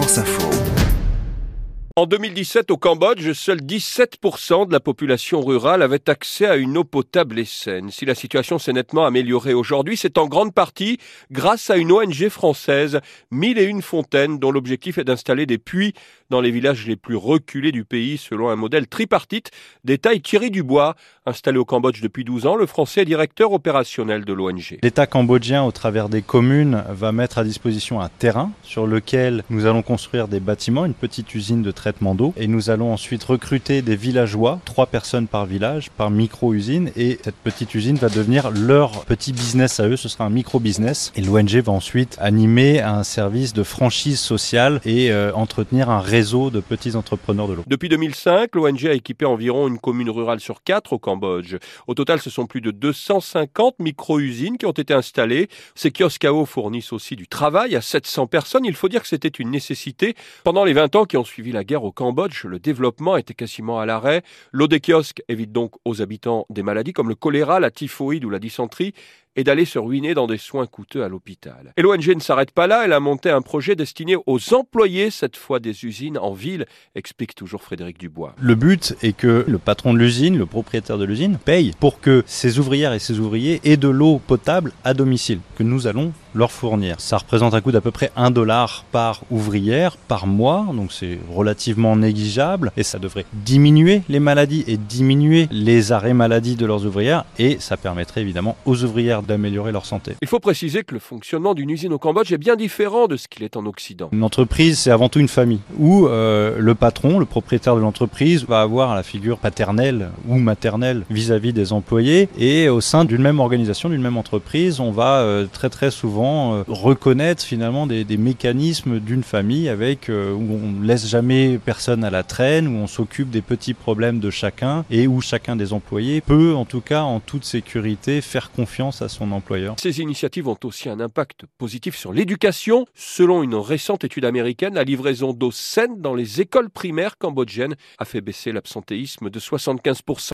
France Info. En 2017, au Cambodge, seuls 17% de la population rurale avait accès à une eau potable et saine. Si la situation s'est nettement améliorée aujourd'hui, c'est en grande partie grâce à une ONG française, 1001 fontaines, dont l'objectif est d'installer des puits dans les villages les plus reculés du pays, selon un modèle tripartite. Détaille Thierry Dubois, installé au Cambodge depuis 12 ans, le Français est directeur opérationnel de l'ONG. L'État cambodgien, au travers des communes, va mettre à disposition un terrain sur lequel nous allons construire des bâtiments, une petite usine de traitement d'eau, et nous allons ensuite recruter des villageois, 3 personnes par village, par micro-usine, et cette petite usine va devenir leur petit business à eux, ce sera un micro-business, et l'ONG va ensuite animer un service de franchise sociale et entretenir un réseau de petits entrepreneurs de l'eau. Depuis 2005, l'ONG a équipé environ une commune rurale sur 4 au Cambodge. Au total, ce sont plus de 250 micro-usines qui ont été installées. Ces kiosques à eau fournissent aussi du travail à 700 personnes. Il faut dire que c'était une nécessité. Pendant les 20 ans qui ont suivi la guerre au Cambodge, le développement était quasiment à l'arrêt. L'eau des kiosques évite donc aux habitants des maladies comme le choléra, la typhoïde ou la dysenterie et d'aller se ruiner dans des soins coûteux à l'hôpital. Et l'ONG ne s'arrête pas là, elle a monté un projet destiné aux employés, cette fois des usines en ville, explique toujours Frédéric Dubois. Le but est que le patron de l'usine, le propriétaire de l'usine, paye pour que ses ouvrières et ses ouvriers aient de l'eau potable à domicile, que nous allons leur fournir. Ça représente un coût d'à peu près $1 par ouvrière par mois, donc c'est relativement négligeable et ça devrait diminuer les maladies et diminuer les arrêts maladie de leurs ouvrières et ça permettrait évidemment aux ouvrières d'améliorer leur santé. Il faut préciser que le fonctionnement d'une usine au Cambodge est bien différent de ce qu'il est en Occident. Une entreprise, c'est avant tout une famille où le patron, le propriétaire de l'entreprise va avoir la figure paternelle ou maternelle vis-à-vis des employés et au sein d'une même organisation, d'une même entreprise, on va très souvent reconnaître finalement des mécanismes d'une famille avec où on ne laisse jamais personne à la traîne, où on s'occupe des petits problèmes de chacun et où chacun des employés peut en tout cas en toute sécurité faire confiance à son employeur. Ces initiatives ont aussi un impact positif sur l'éducation. Selon une récente étude américaine, la livraison d'eau saine dans les écoles primaires cambodgiennes a fait baisser l'absentéisme de 75%.